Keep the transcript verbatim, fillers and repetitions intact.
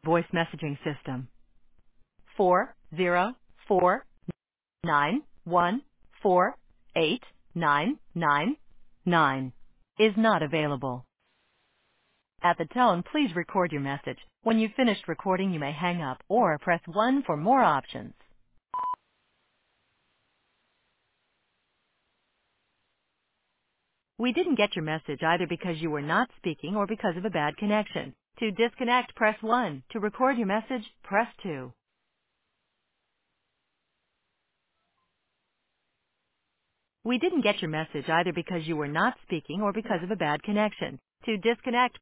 voice messaging system. four zero four nine one four eight nine nine nine is not available. At the tone, please record your message. When you've finished recording, you may hang up or press one for more options. We didn't get your message either because you were not speaking or because of a bad connection. To disconnect, press one. To record your message, press two. We didn't get your message either because you were not speaking or because of a bad connection. To disconnect,